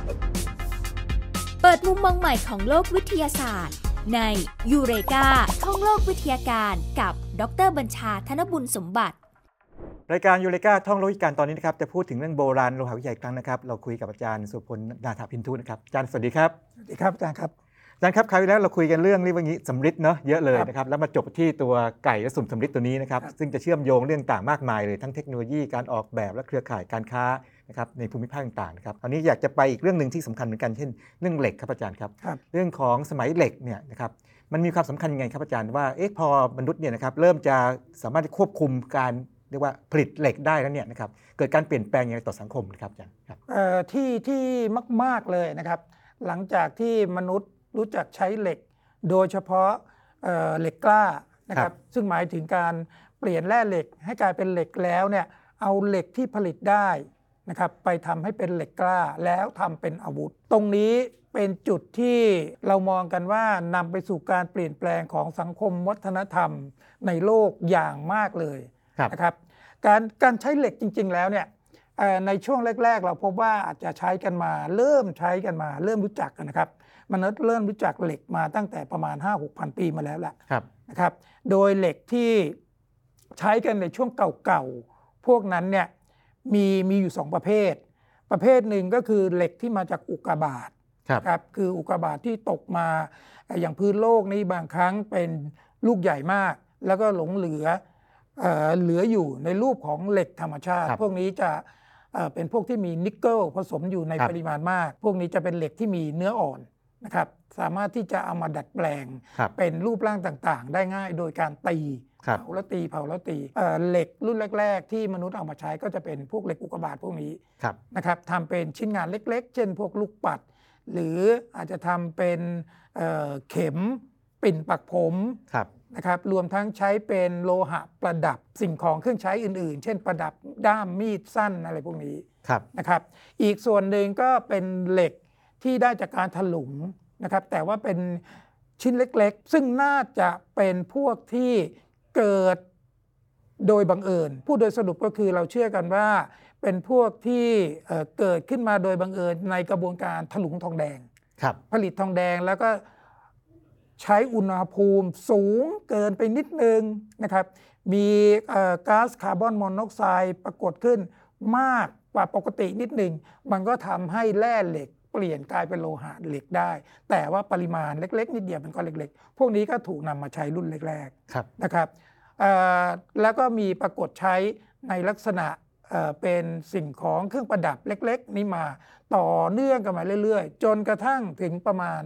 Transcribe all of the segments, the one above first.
เปิดมุมมองใหม่ของโลกวิทยาศาสตร์ในยูเรกาท่องโลกวิทยาการกับดร.บัญชา ธนบุญสมบัติรายการยูเรกาท่องโลกวิทยาการตอนนี้นะครับจะพูดถึงเรื่องโบราณโลหะวิทยาอีกครั้งนะครับเราคุยกับอาจารย์สุพลนาถพินทุนะครับอาจารย์สวัสดีครับสวัสดีครับอาจารย์ครับอาจารย์ครับคราวที่แล้วเราคุยกันเรื่องนี้ว่างี้สำริดเนาะเยอะเลยนะครับแล้วมาจบที่ตัวไก่และสุ่มสำริดตัวนี้นะครับซึ่งจะเชื่อมโยงเรื่องต่างมากมายเลยทั้งเทคโนโลยีการออกแบบและเครือข่ายการค้านะครับในภูมิภาคต่างๆนะครับตอนนี้อยากจะไปอีกเรื่องนึงที่สำคัญเหมือนกันเช่นเรื่องเหล็กครับอาจารย์ครับเรื่องของสมัยเหล็กเนี่ยนะครับมันมีความสำคัญยังไงครับอาจารย์ว่าพอมนุษย์เนี่ยนะครับเริ่มจะสามารถควบคุมการเรียกว่าผลิตเหล็กได้แล้วเนี่ยนะครับเกิดการเปลี่ยนแปลงยังไงต่อสังคมครับอาจารย์ครับที่มากๆเลยนะครับหลังจากที่มนุษย์รู้จักใช้เหล็กโดยเฉพาะเหล็กกล้านะครับซึ่งหมายถึงการเปลี่ยนแร่เหล็กให้กลายเป็นเหล็กแล้วเนี่ยเอาเหล็กที่ผลิตได้นะครับไปทำให้เป็นเหล็กกล้าแล้วทำเป็นอาวุธตรงนี้เป็นจุดที่เรามองกันว่านำไปสู่การเปลี่ยนแปลงของสังคมวัฒนธรรมในโลกอย่างมากเลยนะครับการใช้เหล็กจริงๆแล้วเนี่ยในช่วงแรกๆเราพบว่าอาจจะใช้กันมาเริ่มรู้จักกันนะครับมนุษย์เริ่มรู้จักเหล็กมาตั้งแต่ประมาณ 5-6,000 ปีมาแล้วแหละนะครับโดยเหล็กที่ใช้กันในช่วงเก่าๆพวกนั้นเนี่ยมีอยู่2ประเภทหนึ่งก็คือเหล็กที่มาจากอุกกาบาตครับคืออุกกาบาตที่ตกมาอย่างพื้นโลกนี้บางครั้งเป็นลูกใหญ่มากแล้วก็หลงเหลืออยู่ในรูปของเหล็กธรรมชาติพวกนี้จะเป็นพวกที่มีนิกเกิลผสมอยู่ในปริมาณมากพวกนี้จะเป็นเหล็กที่มีเนื้ออ่อนนะครับสามารถที่จะเอามาดัดแปลงเป็นรูปร่างต่างๆได้ง่ายโดยการตีเผาแล้วตีเหล็กรุ่นแรกๆที่มนุษย์เอามาใช้ก็จะเป็นพวกเหล็กอุกกาบาตพวกนี้นะครับทำเป็นชิ้นงานเล็กๆเช่นพวกลูกปัดหรืออาจจะทำเป็นเข็มปิ่นปักผมนะครับรวมทั้งใช้เป็นโลหะประดับสิ่งของเครื่องใช้อื่นๆเช่นประดับด้ามมีดสั้นอะไรพวกนี้นะครับอีกส่วนหนึ่งก็เป็นเหล็กที่ได้จากการถลุงนะครับแต่ว่าเป็นชิ้นเล็กๆซึ่งน่าจะเป็นพวกที่เกิดโดยบังเอิญพูดโดยสรุปก็คือเราเชื่อกันว่าเป็นพวกที่เกิดขึ้นมาโดยบังเอิญในกระบวนการถลุงทองแดงผลิตทองแดงแล้วก็ใช้อุณหภูมิสูงเกินไปนิดนึงนะครับมีก๊าซคาร์บอนมอนอกไซด์ปรากฏขึ้นมากกว่าปกตินิดนึงมันก็ทำให้แร่เหล็กเปลี่ยนกลายเป็นโลหะเหล็กได้แต่ว่าปริมาณเล็กๆนิดเดียวมันก็เล็กๆพวกนี้ก็ถูกนำมาใช้รุ่นแรกๆนะครับแล้วก็มีปรากฏใช้ในลักษณะเป็นสิ่งของเครื่องประดับเล็กๆนี้มาต่อเนื่องกันมาเรื่อยๆจนกระทั่งถึงประมาณ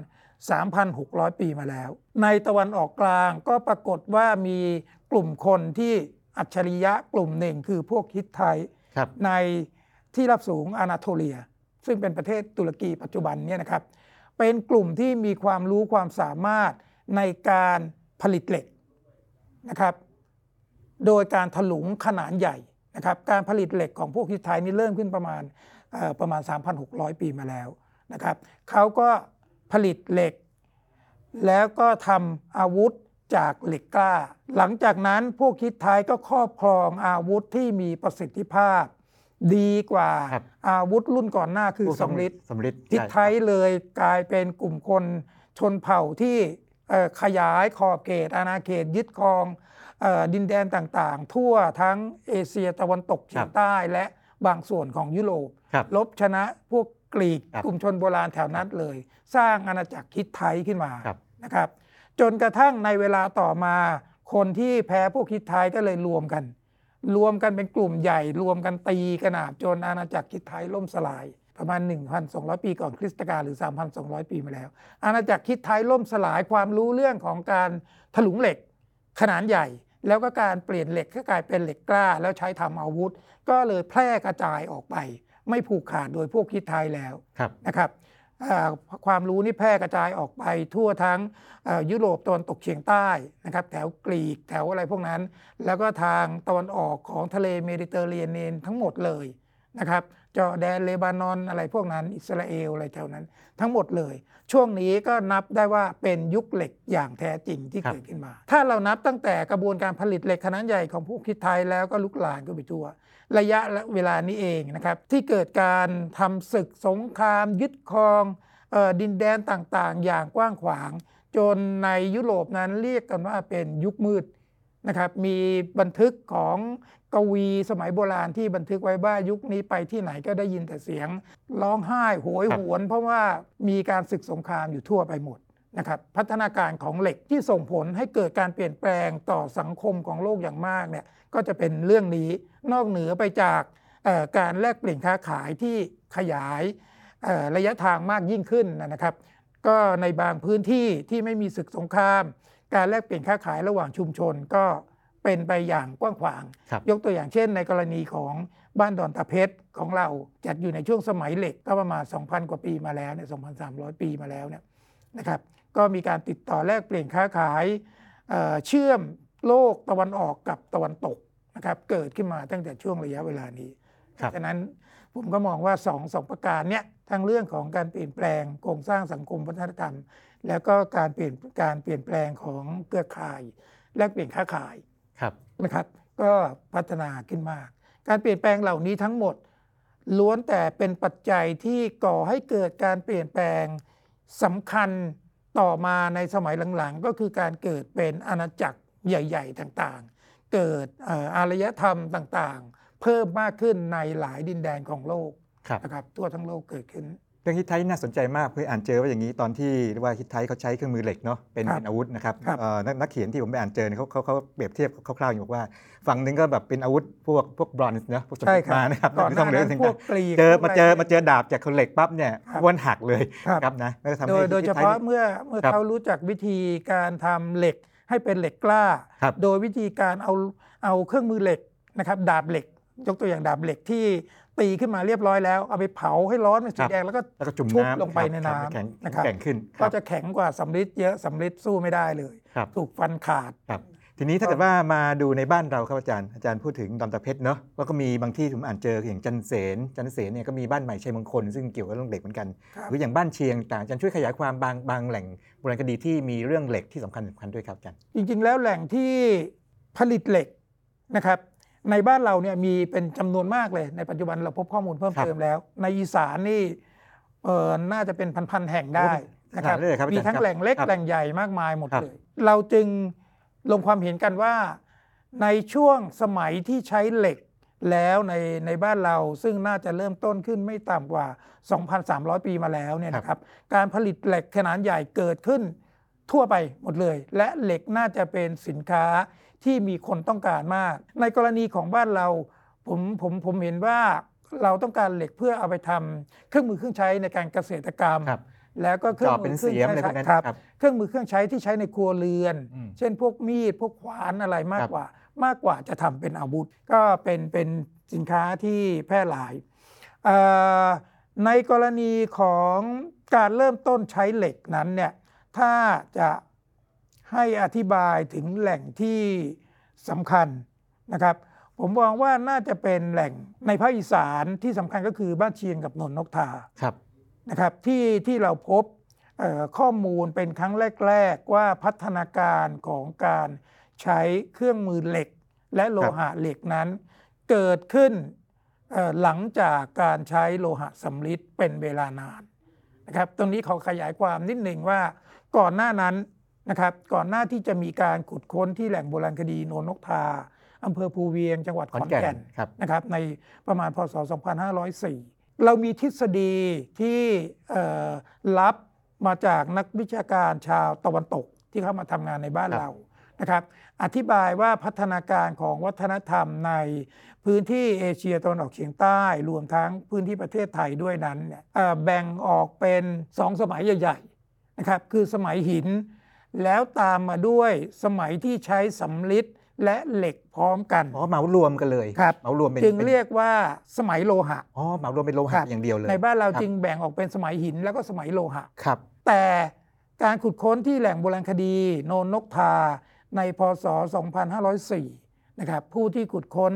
3,600 ปีมาแล้วในตะวันออกกลางก็ปรากฏว่ามีกลุ่มคนที่อัจฉริยะกลุ่มหนึ่งคือพวกฮิตไทในที่ราบสูงอนาโทเลียซึ่งเป็นประเทศตุรกีปัจจุบันนี้นะครับเป็นกลุ่มที่มีความรู้ความสามารถในการผลิตเหล็กนะครับโดยการถลุงขนาดใหญ่นะครับการผลิตเหล็กของพวกฮิตไทนี่เริ่มขึ้นประมาณ 3,600 ปีมาแล้วนะครับเขาก็ผลิตเหล็กแล้วก็ทำอาวุธจากเหล็กกล้าหลังจากนั้นพวกฮิตไทก็ครอบครองอาวุธที่มีประสิทธิภาพดีกว่าอาวุธรุ่นก่อนหน้าคือสำริดฮิตไทเลยกลายเป็นกลุ่มคนชนเผ่าที่ขยายขอบเขตอาณาเขตยึดครองดินแดนต่างๆทั่วทั้งเอเชียตะวันตกเฉียงใต้และบางส่วนของยุโรปลบชนะพวกกรีกกลุ่มชนโบราณแถวนั้นเลยสร้างอาณาจักรฮิตไทขึ้นมานะครับจนกระทั่งในเวลาต่อมาคนที่แพ้พวกฮิตไทก็เลยรวมกันเป็นกลุ่มใหญ่รวมกันตีกระหนาบจนอาณาจักรฮิตไทล่มสลายประมาณ 1,200 ปีก่อนคริสตกาลหรือ 3,200 ปีมาแล้วอาณาจักรฮิตไทล่มสลายความรู้เรื่องของการถลุงเหล็กขนาดใหญ่แล้วก็การเปลี่ยนเหล็กให้กลายเป็นเหล็กกล้าแล้วใช้ทำอาวุธก็เลยแพร่กระจายออกไปไม่ผูกขาดโดยพวกฮิตไทแล้วนะครับความรู้นี่แพร่กระจายออกไปทั่วทั้งยุโรปตะวันตกเฉียงใต้นะครับแถวกรีกแถวอะไรพวกนั้นแล้วก็ทางตะวันออกของทะเลเมดิเตอร์เรเนียนทั้งหมดเลยนะครับจอร์แดนเลบานอนอะไรพวกนั้นอิสราเอลอะไรแถวนั้นทั้งหมดเลยช่วงนี้ก็นับได้ว่าเป็นยุคเหล็กอย่างแท้จริงที่เกิดขึ้นมา ถ้าเรานับตั้งแต่กระบวนการผลิตเหล็กขนาดใหญ่ของพวกฮิตไทแล้วก็ลุกลามก็ไปทั่วระยะเวลานี้เองนะครับที่เกิดการทำศึกสงครามยึดครองดินแดนต่างๆอย่างกว้างขวางจนในยุโรปนั้นเรียกกันว่าเป็นยุคมืดนะครับมีบันทึกของกวีสมัยโบราณที่บันทึกไว้ว่ายุคนี้ไปที่ไหนก็ได้ยินแต่เสียงร้องไห้โหยหวนเพราะว่ามีการศึกสงครามอยู่ทั่วไปหมดนะครับพัฒนาการของเหล็กที่ส่งผลให้เกิดการเปลี่ยนแปลงต่อสังคมของโลกอย่างมากเนี่ยก็จะเป็นเรื่องนี้นอกเหนือไปจากการแลกเปลี่ยนค้าขายที่ขยายระยะทางมากยิ่งขึ้นนะครับก็ในบางพื้นที่ที่ไม่มีศึกสงครามการแลกเปลี่ยนค้าขายระหว่างชุมชนก็เป็นไปอย่างกว้างขวางยกตัวอย่างเช่นในกรณีของบ้านดอนตะเพชรของเราจัดอยู่ในช่วงสมัยเหล็กก็ประมาณ 2,000 กว่าปีมาแล้วเนี่ย 2,300 ปีมาแล้วเนี่ยนะครับก็มีการติดต่อแลกเปลี่ยนค้าขายเชื่อมโลกตะวันออกกับตะวันตกนะครับเกิดขึ้นมาตั้งแต่ช่วงระยะเวลานี้ฉะนั้นผมก็มองว่าสองประการเนี้ยทั้งเรื่องของการเปลี่ยนแปลงโครงสร้างสังคมวัฒนธรรมแล้วก็การเปลี่ยนแปลงของเครือข่ายแลกเปลี่ยนค้าขายนะครับก็พัฒนาขึ้นมากการเปลี่ยนแปลงเหล่านี้ทั้งหมดล้วนแต่เป็นปัจจัยที่ก่อให้เกิดการเปลี่ยนแปลงสำคัญต่อมาในสมัยหลังๆก็คือการเกิดเป็นอาณาจักรใหญ่ๆต่างๆเกิดอารยธรรมต่างๆเพิ่มมากขึ้นในหลายดินแดนของโลกนะครับทั่วทั้งโลกเกิดขึ้นเรื่องฮิตไทน่าสนใจมากเพื่ออ่านเจอว่าอย่างนี้ตอนที่ว่าฮิตไทเขาใช้เครื่องมือเหล็กเนาะเป็นอาวุธนะครับนักเขียนที่ผมไปอ่านเจอเขาเปรียบเทียบคร่าวๆอยู่ว่าฝั่งนึงก็แบบเป็นอาวุธพวกบรอนซ์เนาะพวกสมบัติมานะครับก่อนหน้านั้นพวกกรีกมาเจอดาบจากคนเหล็กปั๊บเนี่ยวันหักเลยครับนะโดยเฉพาะเมื่อเขารู้จักวิธีการทำเหล็กให้เป็นเหล็กกล้าโดยวิธีการเอาเครื่องมือเหล็กนะครับดาบเหล็กยกตัวอย่างดาบเหล็กที่ตีขึ้นมาเรียบร้อยแล้วเอาไปเผาให้ร้อนเป็นสีแดงแล้วก็จุ่มลงไปในน้ำนะครับแข็งขึ้นก็จะแข็งกว่าสำริดเยอะสำริดสู้ไม่ได้เลยถูกฟันขาดทีนี้ถ้าเกิดว่ามาดูในบ้านเราครับอาจารย์พูดถึงดอนตะเพชรเนาะแล้วก็มีบางที่ผมอ่านเจออย่างจันเสนเนี่ยก็มีบ้านใหม่ชัยมงคลซึ่งเกี่ยวกับเรื่องเหล็กเหมือนกันหรืออย่างบ้านเชียงต่างอาจารย์ช่วยขยายความบางแหล่งโบราณคดีที่มีเรื่องเหล็กที่สำคัญด้วยครับอาจารย์จริงๆแล้วแหล่งที่ผลิตเหล็กนะครับในบ้านเราเนี่ยมีเป็นจำนวนมากเลยในปัจจุบันเราพบข้อมูลเพิ่มเติมแล้วในอีสานนี่น่าจะเป็นพันๆแห่งได้นะครับมีทั้งแหล่งเล็กแหล่งใหญ่มากมายหมดเลยเราจึงลงความเห็นกันว่าในช่วงสมัยที่ใช้เหล็กแล้วในบ้านเราซึ่งน่าจะเริ่มต้นขึ้นไม่ต่ำกว่า 2,300 ปีมาแล้วเนี่ยนะครับการผลิตเหล็กขนาดใหญ่เกิดขึ้นทั่วไปหมดเลยและเหล็กน่าจะเป็นสินค้าที่มีคนต้องการมากในกรณีของบ้านเราผมเห็นว่าเราต้องการเหล็กเพื่อเอาไปทำเครื่องมือเครื่องใช้ในการเกษตรกรรมแล้วก็เครื่องมือเครื่องใช้เครื่องมือเครื่องใช้ที่ใช้ในครัวเรือนเช่นพวกมีดพวกขวานอะไรมากกว่าจะทำเป็นอาวุธก็เป็นสินค้าที่แพร่หลายในกรณีของการเริ่มต้นใช้เหล็กนั้นเนี่ยถ้าจะให้อธิบายถึงแหล่งที่สำคัญนะครับผมมองว่าน่าจะเป็นแหล่งในภาคอีสานที่สำคัญก็คือบ้านเชียงกับนนนกทานะครับที่เราพบข้อมูลเป็นครั้งแรกๆว่าพัฒนาการของการใช้เครื่องมือเหล็กและโลหะเหล็กนั้นเกิดขึ้นหลังจากการใช้โลหะสำริดเป็นเวลานานนะครับตรงนี้ขอขยายความนิดหนึ่งว่าก่อนหน้านั้นนะครับก่อนหน้าที่จะมีการขุดค้นที่แหล่งโบราณคดีโนนนกทาอำเภอภูเวียงจังหวัดขอนแก่นนะครับในประมาณพ.ศ. 2504เรามีทฤษฎีที่รับมาจากนักวิชาการชาวตะวันตกที่เข้ามาทำงานในบ้านเรานะครับอธิบายว่าพัฒนาการของวัฒนธรรมในพื้นที่เอเชียตะวันออกเฉียงใต้รวมทั้งพื้นที่ประเทศไทยด้วยนั้นแบ่งออกเป็น2สมัยใหญ่ๆนะครับคือสมัยหินแล้วตามมาด้วยสมัยที่ใช้สำริดและเหล็กพร้อมกันเหมารวมกันเลยครับเหมารวมจึงเรียกว่าสมัยโลหะเหมารวมเป็นโลหะอย่างเดียวเลยในบ้านเราจึงแบ่งออกเป็นสมัยหินแล้วก็สมัยโลหะครับแต่การขุดค้นที่แหล่งโบราณคดีโนนนกทาในพ.ศ. 2504นะครับผู้ที่ขุดค้น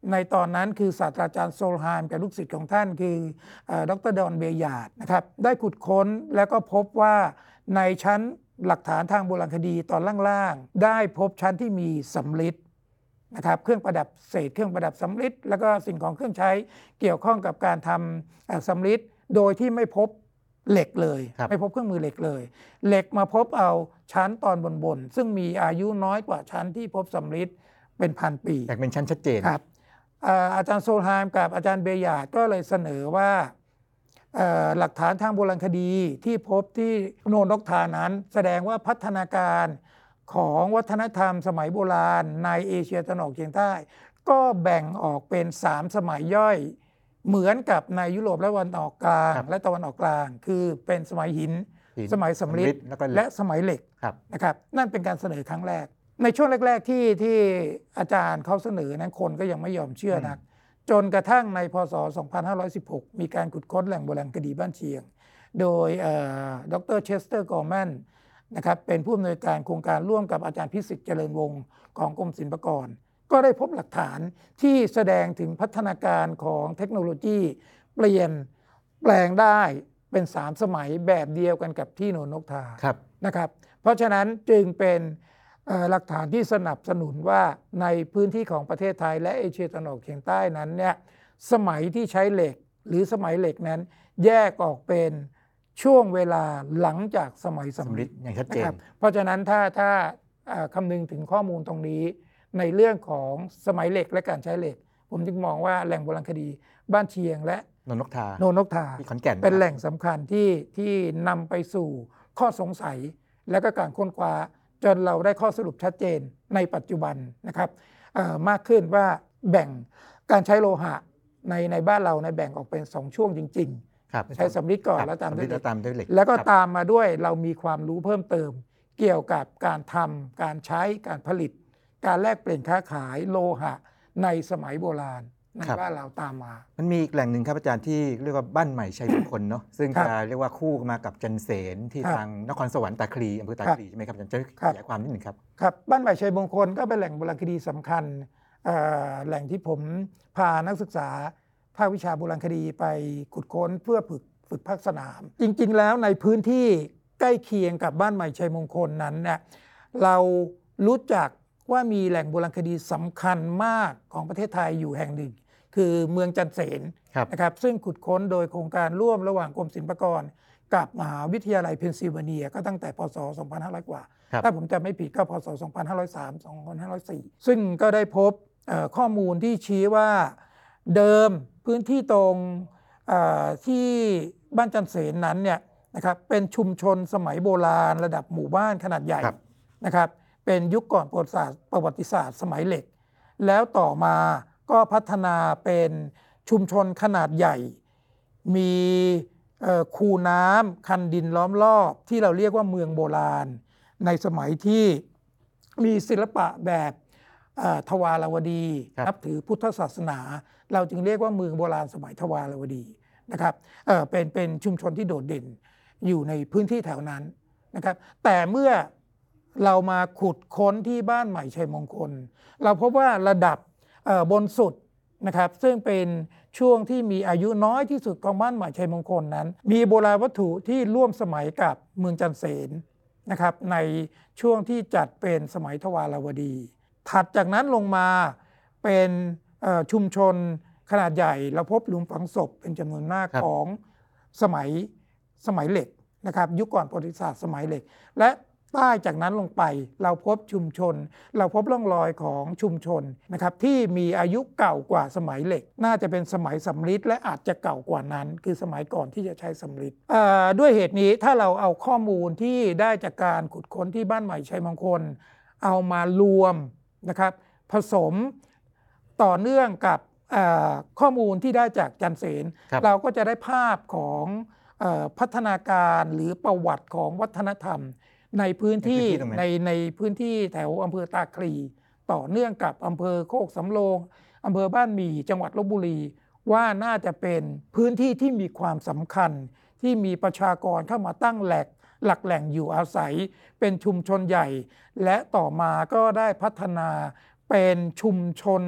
ในตอนนั้นคือศาสตราจารย์โซลไฮม์กับลูกศิษย์ของท่านคือดร.ดอนเบยาร์ดนะครับได้ขุดค้นแล้วก็พบว่าในชั้นหลักฐานทางโบราณคดีตอนล่างๆได้พบชั้นที่มีสำริดนะครับเครื่องประดับเศษเครื่องประดับสำริดแล้วก็สิ่งของเครื่องใช้เกี่ยวข้องกับการทำสำริดโดยที่ไม่พบเหล็กเลยไม่พบเครื่องมือเหล็กเลยเหล็กมาพบเอาชั้นตอนบนซึ่งมีอายุน้อยกว่าชั้นที่พบสำริดเป็นพันปีแต่เป็นชั้นชัดเจนครับอาจารย์โซลไฮม์กับอาจารย์เบยาร์ดก็เลยเสนอว่าหลักฐานทางโบราณคดีที่พบที่โนนกทานั้นแสดงว่าพัฒนาการของวัฒนธรรมสมัยโบราณในเอเชียตะวันออกเฉียงใต้ก็แบ่งออกเป็น3สมัยย่อยเหมือนกับในยุโรปและตะวันออกกลางและตะวันออกกลางคือเป็นสมัยหินสมัยสำริดและสมัยเหล็กนะครับนั่นเป็นการเสนอครั้งแรกในช่วงแรกๆที่อาจารย์เขาเสนอนั้นคนก็ยังไม่ยอมเชื่อนักจนกระทั่งในพ.ศ. 2516 มีการขุดค้นแหล่งโบราณคดีบ้านเชียงโดยดร.เชสเตอร์ กอร์แมนนะครับเป็นผู้อำนวยการโครงการร่วมกับอาจารย์พิสิทธิ์เจริญวงศ์ของกรมศิลปากรก็ได้พบหลักฐานที่แสดงถึงพัฒนาการของเทคโนโลยีเปลี่ยนแปลงได้เป็น3สมัยแบบเดียวกันกับที่โนนกทานะครับเพราะฉะนั้นจึงเป็นหลักฐานที่สนับสนุนว่าในพื้นที่ของประเทศไทยและเอเชียตะวันออกเฉียงใต้นั้นเนี่ยสมัยที่ใช้เหล็กหรือสมัยเหล็กนั้นแยกออกเป็นช่วงเวลาหลังจากสมัยสำริดอย่างชัดเจนเพราะฉะนั้นถ้าคำนึงถึงข้อมูลตรงนี้ในเรื่องของสมัยเหล็กและการใช้เหล็กผมจึงมองว่าแหล่งโบราณคดีบ้านเชียงและโนนกทาที่ขอนแก่นเป็นแหล่งสำคัญที่นำไปสู่ข้อสงสัยและก็การค้นคว้าจนเราได้ข้อสรุปชัดเจนในปัจจุบันนะครับมากขึ้นว่าแบ่งการใช้โลหะในบ้านเราแบ่งออกเป็น2ช่วงจริงๆใช้สำริดก่อนแล้วตามด้วยเหล็กแล้วก็ตามมาด้วยเรามีความรู้เพิ่มเติมเกี่ยวกับการทำการใช้การผลิตการแลกเปลี่ยนค้าขายโลหะในสมัยโบราณในบ้านเราตามมามันมีอีกแหล่งหนึ่งครับอาจารย์ที่เรียกว่าบ้านใหม่ชัยมงคลเนาะซึ่งจะเรียกว่าคู่มากับจันเสนที่ทางนครสวรรค์ตาคลีอำเภอตาคลีใช่ไหมครับอาจารย์จะขยายความนิดหนึ่งครับครับบ้านใหม่ชัยมงคลก็เป็นแหล่งโบราณคดีสำคัญแหล่งที่ผมพานักศึกษาภาควิชาโบราณคดีไปขุดค้นเพื่อฝึกภาคสนามจริงๆแล้วในพื้นที่ใกล้เคียงกับบ้านใหม่ชัยมงคลนั้นเนี่ยเรารู้จักว่ามีแหล่งโบราณคดีสำคัญมากของประเทศไทยอยู่แห่งหนึ่งคือเมืองจันเสนนะครับซึ่งขุดค้นโดยโครงการร่วมระหว่างกรมศิลปากรกับมหาวิทยาลัยเพนซิลเวเนียก็ตั้งแต่พ.ศ. 2500 กว่าถ้าผมจำไม่ผิดก็พ.ศ. 2503 2504ซึ่งก็ได้พบข้อมูลที่ชี้ว่าเดิมพื้นที่ตรงที่บ้านจันเสนนั้นเนี่ยนะครับเป็นชุมชนสมัยโบราณระดับหมู่บ้านขนาดใหญ่นะครับเป็นยุคก่อนประวัติศาสตร์สมัยเหล็กแล้วต่อมาก็พัฒนาเป็นชุมชนขนาดใหญ่มีคูน้ำคันดินล้อมรอบที่เราเรียกว่าเมืองโบราณในสมัยที่มีศิลปะแบบทวารวดีนับถือพุทธศาสนาเราจึงเรียกว่าเมืองโบราณสมัยทวารวดีนะครับเป็นชุมชนที่โดดเด่นอยู่ในพื้นที่แถวนั้นนะครับแต่เมื่อเรามาขุดค้นที่บ้านใหม่ชัยมงคลเราพบว่าระดับบนสุดนะครับซึ่งเป็นช่วงที่มีอายุน้อยที่สุดของบ้านใหม่ชัยมงคลนั้นมีโบราณวัตถุที่ร่วมสมัยกับเมืองจันเสนนะครับในช่วงที่จัดเป็นสมัยทวารวดีถัดจากนั้นลงมาเป็นชุมชนขนาดใหญ่เราพบหลุมฝังศพเป็นจำนวนมากของสมัยเหล็กนะครับยุคก่อนประวัติศาสตร์สมัยเหล็กและใต้จากนั้นลงไปเราพบชุมชนเราพบร่องรอยของชุมชนนะครับที่มีอายุเก่ากว่าสมัยเหล็กน่าจะเป็นสมัยสำริดและอาจจะเก่ากว่านั้นคือสมัยก่อนที่จะใช้สำริดด้วยเหตุนี้ถ้าเราเอาข้อมูลที่ได้จากการขุดค้นที่บ้านใหม่ชัยมงคลเอามารวมนะครับผสมต่อเนื่องกับข้อมูลที่ได้จากจันเสนเราก็จะได้ภาพของพัฒนาการหรือประวัติของวัฒนธรรมในพื้นที่ในพื้นที่แถวอำเภอตาคลีต่อเนื่องกับอำเภอโคกสำโรงอำเภอบ้านหมี่จังหวัดลพบุรีว่าน่าจะเป็นพื้นที่ที่มีความสำคัญที่มีประชากรเข้ามาตั้งหลักแหล่งอยู่อาศัยเป็นชุมชนใหญ่และต่อมาก็ได้พัฒนาเป็นชุมชน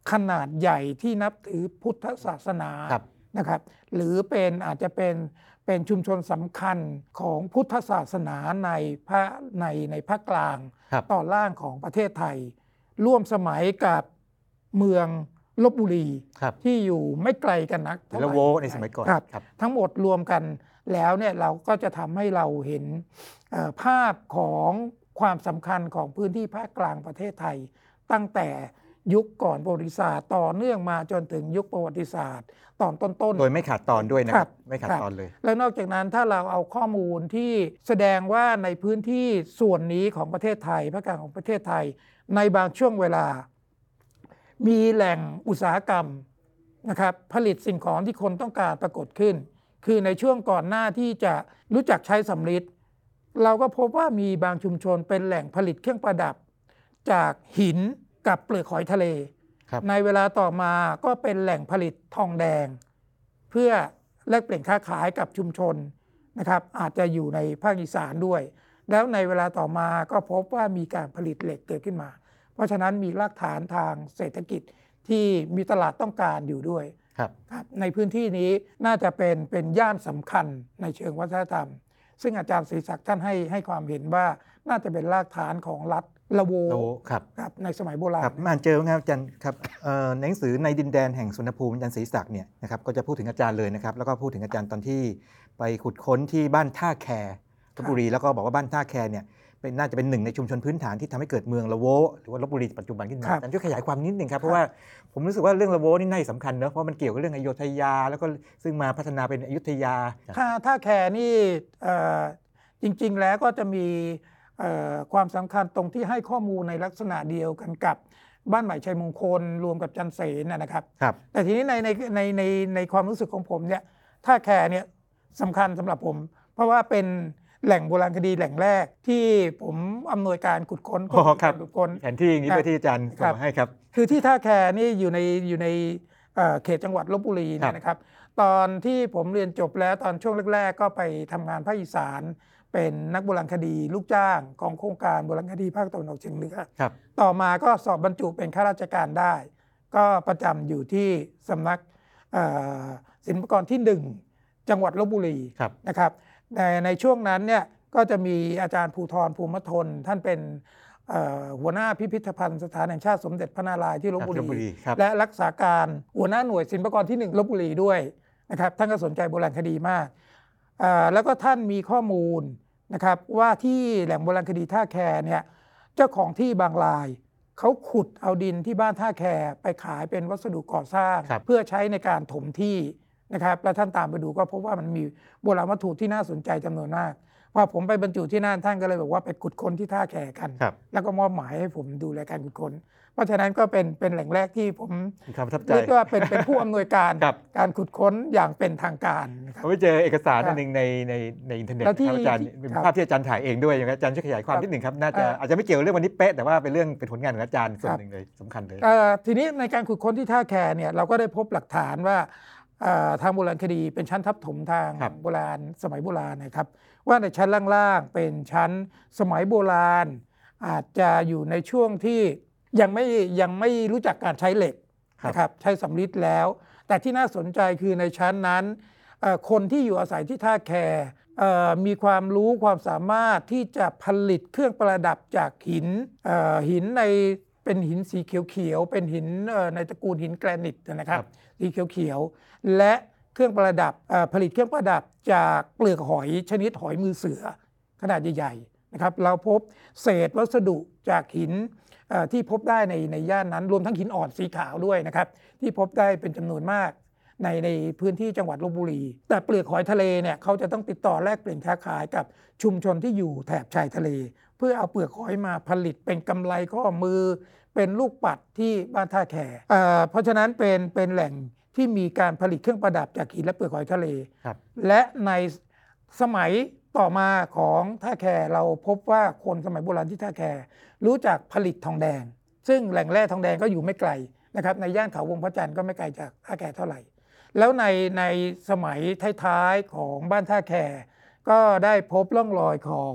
ขนาดใหญ่ที่นับถือพุทธศาสนานะครับหรืออาจจะเป็นชุมชนสำคัญของพุทธศาสนาในภาคกลางตอนล่างของประเทศไทยร่วมสมัยกับเมืองลพบุรีที่อยู่ไม่ไกลกันนักเท่าไหร่ละโวในสมัยก่อนทั้งหมดรวมกันแล้วเนี่ยเราก็จะทำให้เราเห็นภาพของความสำคัญของพื้นที่ภาคกลางประเทศไทยตั้งแต่ยุคก่อนประวัติศาสตร์ต่อเนื่องมาจนถึงยุคประวัติศาสตร์ตอนต้นโดยไม่ขาดตอนด้วยนะครับไม่ขาดตอนเลยแล้วนอกจากนั้นถ้าเราเอาข้อมูลที่แสดงว่าในพื้นที่ส่วนนี้ของประเทศไทยภาคกลางของประเทศไทยในบางช่วงเวลามีแหล่งอุตสาหกรรมนะครับผลิตสิ่งของที่คนต้องการปรากฏขึ้นคือในช่วงก่อนหน้าที่จะรู้จักใช้สำริดเราก็พบว่ามีบางชุมชนเป็นแหล่งผลิตเครื่องประดับจากหินกับเปลือกหอยทะเลในเวลาต่อมาก็เป็นแหล่งผลิตทองแดงเพื่อแลกเปลี่ยนค้าขายกับชุมชนนะครับอาจจะอยู่ในภาคอีสานด้วยแล้วในเวลาต่อมาก็พบว่ามีการผลิตเหล็กเกิดขึ้นมาเพราะฉะนั้นมีรากฐานทางเศรษฐกิจที่มีตลาดต้องการอยู่ด้วยครับในพื้นที่นี้น่าจะเป็นย่านสำคัญในเชิงวัฒนธรรมซึ่งอาจารย์ศรีศักดิ์ท่านให้ความเห็นว่าน่าจะเป็นรากฐานของรัฐละโวครับในสมัยโบราณครับมาเจอครับอาจารย์ครับหนังสือในดินแดนแห่งสุวรรณภูมิอาจารย์ศรีศักดิ์เนี่ยนะครับก็จะพูดถึงอาจารย์เลยนะครับแล้วก็พูดถึงอาจารย์ตอนที่ไปขุดค้นที่บ้านท่าแคลพบุรีแล้วก็บอกว่าบ้านท่าแคเนี่ยน่าจะเป็นหนึ่งในชุมชนพื้นฐานที่ทำให้เกิดเมืองละโวหรือว่าลพบุรีปัจจุบันขึ้นมาอาจารย์ช่วยขยายความนิดนึงครับเพราะว่าผมรู้สึกว่าเรื่องละโวนี่น่าสำคัญเนอะเพราะมันเกี่ยวกับเรื่องอโยธยาแล้วก็ซึ่งมาพัฒนาเป็นอยุธยาท่าแคนี่จริงๆแล้วก็จะมีความสำคัญตรงที่ให้ข้อมูลในลักษณะเดียวกันกับบ้านใหม่ชัยมงคลรวมกับจันเสนนะครับแต่ทีนี้ในความรู้สึกของผมเนี่ยท่าแคเนี่ยสำคัญสำหรับผมเพราะว่าเป็นแหล่งโบราณคดีแหล่งแรกที่ผมอำนวยการขุดค้นแผนที่นี้ด้วยที่อาจารย์ส่งมาให้ครับคือที่ท่าแคนี่อยู่ในเขตจังหวัดลพบุรีนะครับตอนที่ผมเรียนจบแล้วตอนช่วงแรกๆก็ไปทำงานภาคอีสานเป็นนักโบราณคดีลูกจ้างของโครงการโบราณคดีภาคตะวันออกเฉียงเหนือต่อมาก็สอบบรรจุเป็นข้าราชการได้ก็ประจำอยู่ที่สำนักศิลปากรที่1จังหวัดลพบุรีนะครับในช่วงนั้นเนี่ยก็จะมีอาจารย์ภูธรภูมิทนท่านเป็นหัวหน้าพิพิธภัณฑ์สถานแห่งชาติสมเด็จพระนารายณ์ที่ลพบุรีและรักษาการหัวหน้าหน่วยศิลปากรที่1ลพบุรีด้วยนะครับท่านก็สนใจโบราณคดีมากแล้วก็ท่านมีข้อมูลนะครับว่าที่แหล่งโบราณคดีท่าแคเนี่ยเจ้าของที่บางรายเขาขุดเอาดินที่บ้านท่าแคไปขายเป็นวัสดุก่อสร้างเพื่อใช้ในการถมที่นะครับแล้วท่านตามไปดูก็พบว่ามันมีโบราณวัตถุที่น่าสนใจจำนวนมากพอผมไปบรรจุที่นั่นท่านก็เลยบอกว่าไปขุดค้นที่ท่าแคกันแล้วก็มอบหมายให้ผมดูแลการขุดค้นเพราะฉะนั้นก็เป็นแหล่งแรกที่ผมเรียกว่าเป็นผู้อำนวยการการขุดค้นอย่างเป็นทางการผมไปเจอเอกสารอันนึงในอินเทอร์เน็ตครับอาจารย์เป็นภาพที่อาจารย์ถ่ายเองด้วยอย่างอาจารย์ช่วยขยายความนิดหนึ่งครับน่าจะอาจจะไม่เกี่ยวเรื่องวันนี้เป๊ะแต่ว่าเป็นผลงานของอาจารย์ส่วนหนึ่งเลยสำคัญเลยทีนี้ในการขุดค้นที่ท่าแคเนี่ยเราก็ได้พบหลักฐานว่าทางโบราณคดีเป็นชั้นทับถมทางโบราณสมัยโบราณนะครับว่าในชั้นล่างๆเป็นชั้นสมัยโบราณอาจจะอยู่ในช่วงที่ยังไม่รู้จักการใช้เหล็กนะครับใช้สำริดแล้วแต่ที่น่าสนใจคือในชั้นนั้นคนที่อยู่อาศัยที่ท่าแคมีความรู้ความสามารถที่จะผลิตเครื่องประดับจากหินเป็นหินสีเขียวๆเป็นหินในตระกูลหินแกรนิตนะครับสีเขียวๆและเครื่องประดับผลิตเครื่องประดับจากเปลือกหอยชนิดหอยมือเสือขนาดใหญ่ๆนะครับเราพบเศษวัสดุจากหินที่พบได้ในย่านนั้นรวมทั้งหินอ่อนสีขาวด้วยนะครับที่พบได้เป็นจำนวนมากในพื้นที่จังหวัดลพบุรีแต่เปลือกหอยทะเลเนี่ยเขาจะต้องติดต่อแลกเปลี่ยนค้าขายกับชุมชนที่อยู่แถบชายทะเลเพื่อเอาเปลือกหอยมาผลิตเป็นกำไลข้อมือเป็นลูกปัดที่บ้านท่าแคเพราะฉะนั้นเป็นแหล่งที่มีการผลิตเครื่องประดับจากหินและเปลือกหอยทะเลและในสมัยต่อมาของท่าแคเราพบว่าคนสมัยโบราณที่ท่าแครู้จักผลิตทองแดงซึ่งแหล่งแร่ทองแดงก็อยู่ไม่ไกลนะครับในย่านเขาวงพระจันทร์ก็ไม่ไกลจากท่าแคเท่าไหร่แล้วในสมัยท้ายๆของบ้านท่าแคก็ได้พบร่องรอยของ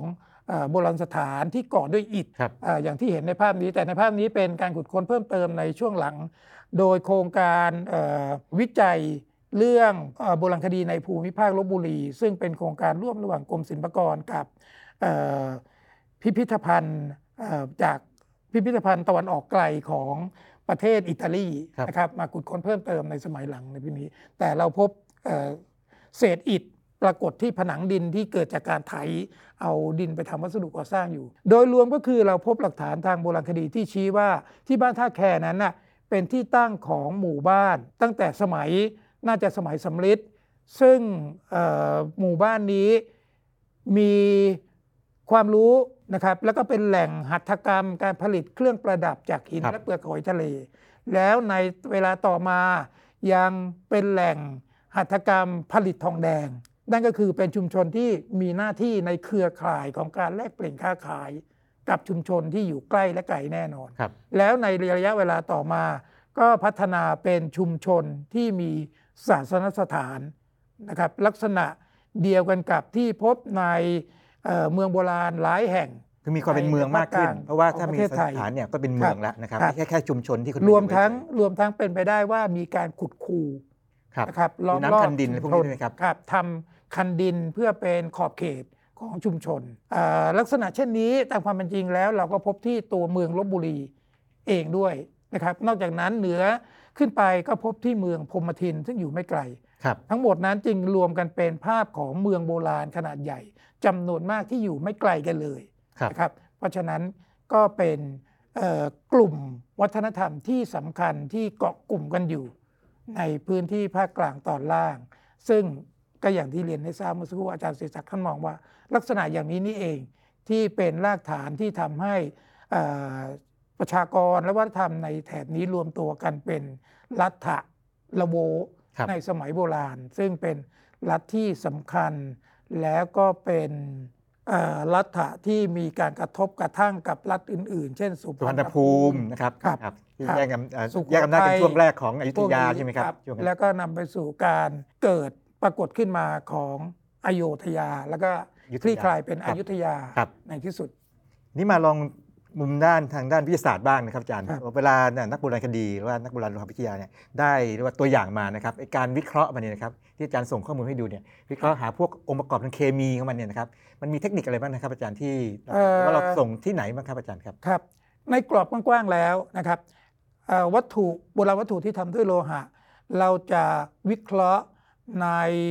โบราณสถานที่ก่อด้วยอิฐครับอย่างที่เห็นในภาพนี้แต่ในภาพนี้เป็นการขุดค้นเพิ่มเติมในช่วงหลัง โดยโครงการวิจัยเรื่องโบราณคดีในภูมิภาคลพบุรีซึ่งเป็นโครงการร่วมระหว่างกรมศิลปากรกับพิพิธภัณฑ์จากพิพิธภัณฑ์ตะวันออกไกลของประเทศอิตาลีนะครับมาขุดค้นเพิ่มเติมในสมัยหลังในปีนี้แต่เราพบเศษอิฐปรากฏที่ผนังดินที่เกิดจากการไถเอาดินไปทำวัสดุก่อสร้างอยู่โดยรวมก็คือเราพบหลักฐานทางโบราณคดีที่ชี้ว่าที่บ้านท่าแคนั้นน่ะเป็นที่ตั้งของหมู่บ้านตั้งแต่สมัยน่าจะสมัยสำริดซึ่งหมู่บ้านนี้มีความรู้นะครับแล้วก็เป็นแหล่งหัตถกรรมการผลิตเครื่องประดับจากหินและเปลือกหอยทะเลแล้วในเวลาต่อมายังเป็นแหล่งหัตถกรรมผลิตทองแดงนั่นก็คือเป็นชุมชนที่มีหน้าที่ในเครือข่ายของการแลกเปลี่ยนค้าขายกับชุมชนที่อยู่ใกล้และไกลแน่นอนแล้วในระยะเวลาต่อมาก็พัฒนาเป็นชุมชนที่มีศาสนสถานนะครับลักษณะเดียวกันกับที่พบในเมืองโบราณหลายแห่งคือมีความเป็นเมืองมากขึ้นเพราะว่าถ้ามีสถานเนี่ยก็เป็นเมืองแล้วนะครับไม่ใช่แค่ชุมชนที่คนรวมทั้งเป็นไปได้ว่ามีการขุดคูนะครับล้อมรอบคันดินพวกนี้ไหมครับทำคันดินเพื่อเป็นขอบเขตของชุมชนลักษณะเช่นนี้ตามความเป็นจริงแล้วเราก็พบที่ตัวเมืองลพบุรีเองด้วยนะครับนอกจากนั้นเหนือขึ้นไปก็พบที่เมืองพรหมทินซึ่งอยู่ไม่ไกลทั้งหมดนั้นจึงรวมกันเป็นภาพของเมืองโบราณขนาดใหญ่จำนวนมากที่อยู่ไม่ไกลกันเลยนะครับเพราะฉะนั้นก็เป็นกลุ่มวัฒนธรรมที่สำคัญที่เกาะกลุ่มกันอยู่ในพื้นที่ภาคกลางตอนล่างซึ่งก็อย่างที่เรียนให้ทราบเมื่อสักครู่อาจารย์เสศักดิ์ท่านมองว่าลักษณะอย่างนี้นี่เองที่เป็นรากฐานที่ทำให้ประชากรและวัฒนธรรมในแถบนี้รวมตัวกันเป็นลัทธะละโวในสมัยโบราณซึ่งเป็นลัทธิที่สำคัญแล้วก็เป็นลัทธะที่มีการกระทบกระทั่งกับรัฐอื่นๆเช่นสุพรรณภูมินะครับที่แยกอำนาจกันช่วงแรกของอยุธยาใช่ไหมครับแล้วก็นำไปสู่การเกิดปรากฏขึ้นมาของอโยธยาแล้วก็คลี่คลายเป็นอยุธยาในที่สุดนี่มาลองมุมทางด้านวิทยาศาสตร์บ้างนะครับอาจารย์เวลานักโบราณคดีหรือว่านักโบราณวิทยาเนี่ยได้เรียกว่าตัวอย่างมานะครับการวิเคราะห์มันเนี่ยนะครับที่อาจารย์ส่งข้อมูลให้ดูเนี่ยวิเคราะห์หาพวกองค์ประกอบทางเคมีของมันเนี่ยนะครับมันมีเทคนิคอะไรบ้างนะครับอาจารย์ที่ว่าเราส่งที่ไหนบ้างครับอาจารย์ครับครับในกรอบกว้างๆแล้วนะครับวัตถุโบราณวัตถุที่ทำด้วยโลหะเราจะวิเคราะห์ใน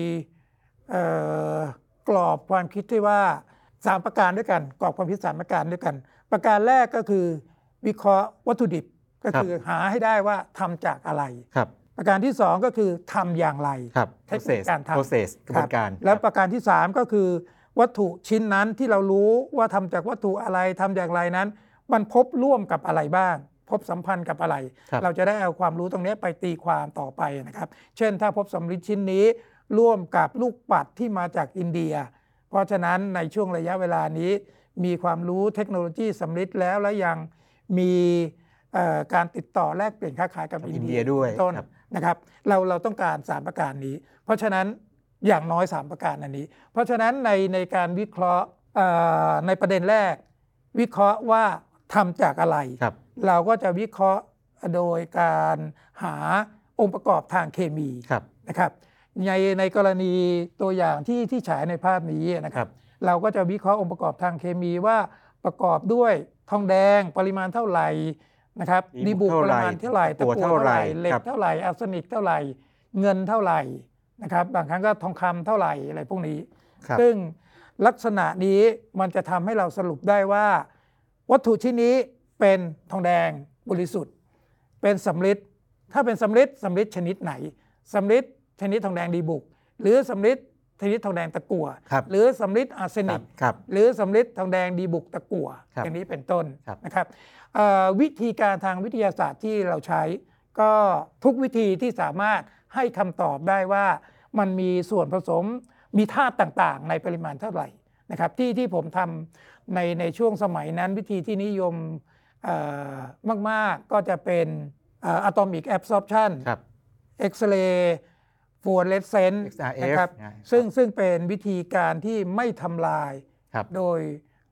กรอบความคิดที่ว่า3ประการด้วยกันกรอบความคิด3ประการด้วยกันประการแรกก็คือวิเคราะห์วัตถุดิบก็คือหาให้ได้ว่าทำจากอะไรประการที่2ก็คือทำอย่างไรเทคนิคการทำ process กระบวนการแล้วประการที่3ก็คือวัตถุชิ้นนั้นที่เรารู้ว่าทำจากวัตถุอะไรทำอย่างไรนั้นมันพบร่วมกับอะไรบ้างพบสัมพันธ์กับอะไรเราจะได้เอาความรู้ตรงนี้ไปตีความต่อไปนะครับเช่นถ้าพบสำริดชิ้นนี้ร่วมกับลูกปัดที่มาจากอินเดียเพราะฉะนั้นในช่วงระยะเวลานี้มีความรู้เทคโนโลยีสำริดแล้วและยังมีการติดต่อแลกเปลี่ยนค้าขายกับอินเดียด้วยต้นนะครับเราต้องการ3ประการนี้เพราะฉะนั้นอย่างน้อย3ประการอันนี้เพราะฉะนั้นในการวิเคราะห์ในประเด็นแรกวิเคราะห์ว่าทำจากอะไรเราก็จะวิเคราะห์โดยการหาองค์ประกอบทางเคมีนะครับในกรณีตัวอย่างที่ฉายในภาพนี้นะครับเราก็จะวิเคราะห์องค์ประกอบทางเคมีว่าประกอบด้วยทองแดงปริมาณเท่าไหร่นะครับดีบุกปริมาณเท่าไหร่ตะกั่วเท่าไหร่เหล็กเท่าไหร่อาร์เซนิกเท่าไหร่เงินเท่าไหร่นะครับบางครั้งก็ทองคำเท่าไหร่อะไรพวกนี้ซึ่งลักษณะนี้มันจะทำให้เราสรุปได้ว่าวัตถุชิ้นนี้เป็นทองแดงบริสุทธิ์เป็นสำริดถ้าเป็นสำริดชนิดไหนสำริดชนิดทองแดงดีบุกหรือสำริดชนิดทองแดงตะกั่วหรือสำริดอาร์เซนิกหรือสำริดทองแดงดีบุกตะกั่วอย่างนี้เป็นต้นนะครับวิธีการทางวิทยาศาสตร์ที่เราใช้ก็ทุกวิธีที่สามารถให้คำตอบได้ว่ามันมีส่วนผสมมีธาตุต่างๆในปริมาณเท่าไหร่นะครับที่ผมทำในช่วงสมัยนั้นวิธีที่นิยมมากๆก็จะเป็นatomic absorption X-ray fluorescence นะครับซึ่งเป็นวิธีการที่ไม่ทำลายโดย